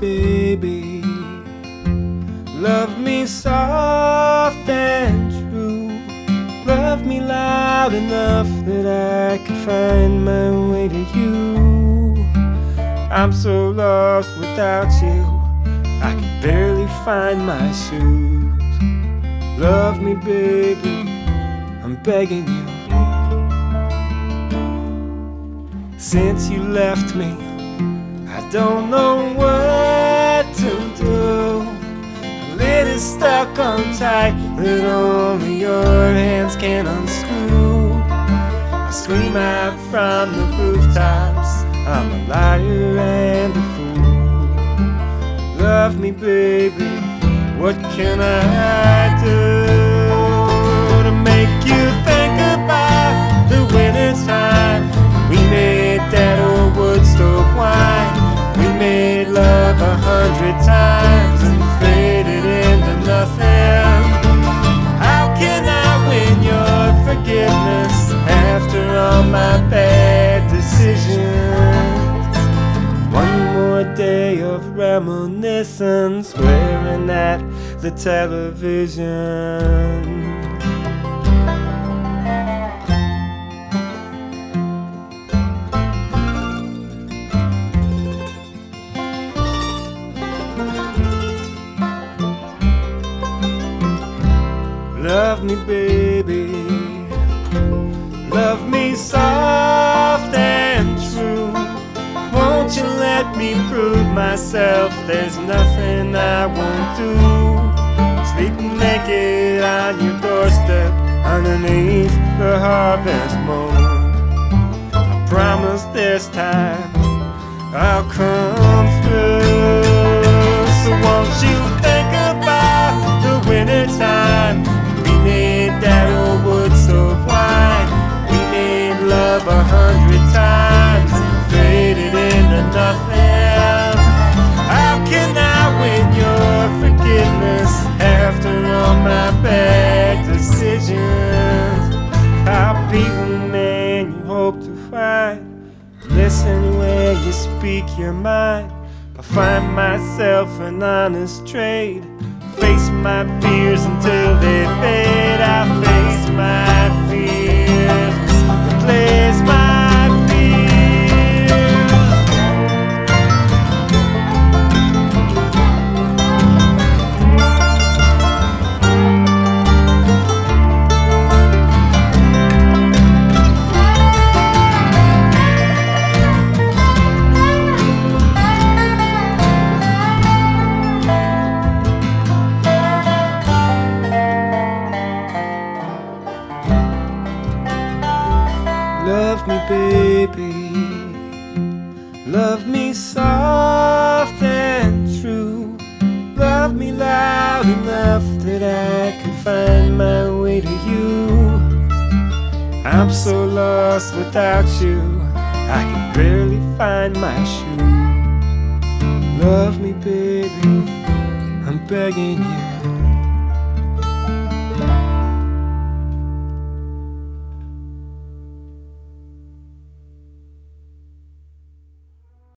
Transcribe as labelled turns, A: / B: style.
A: baby. Love me soft and true. Love me loud enough that I could find my way to you. I'm so lost without you, I can barely find my shoes. Love me, baby, I'm begging you. Since you left me, I don't know what to do. A little stuck on tight that only your hands can unscrew. I scream out from the rooftops, I'm a liar and a fool. Love me, baby, what can I do to make you think about the winter time? We made that old wood stove wine. We made love 100 times and faded into nothing. How can I win your forgiveness after all my bad decisions? One more day of reminiscence, staring at the television. Love me, baby, love me soft and true. Won't you let me prove myself? There's nothing I won't do. Sleeping naked on your doorstep underneath the harvest moon. I promise this time I'll come through. So won't you think about the winter time? We made that old wood stove wine. We made love 100 times and faded into nothing. How can I win your forgiveness after all my bad decisions? I'll be the man you hope to find. Listen where you speak your mind. I find myself an honest trade. Face my fears until they fade. I face my fears, replace my fears. Love me, baby, love me soft and true. Love me loud enough that I could find my way to you. I'm so lost without you, I can barely find my shoes. Love me, baby, I'm begging you.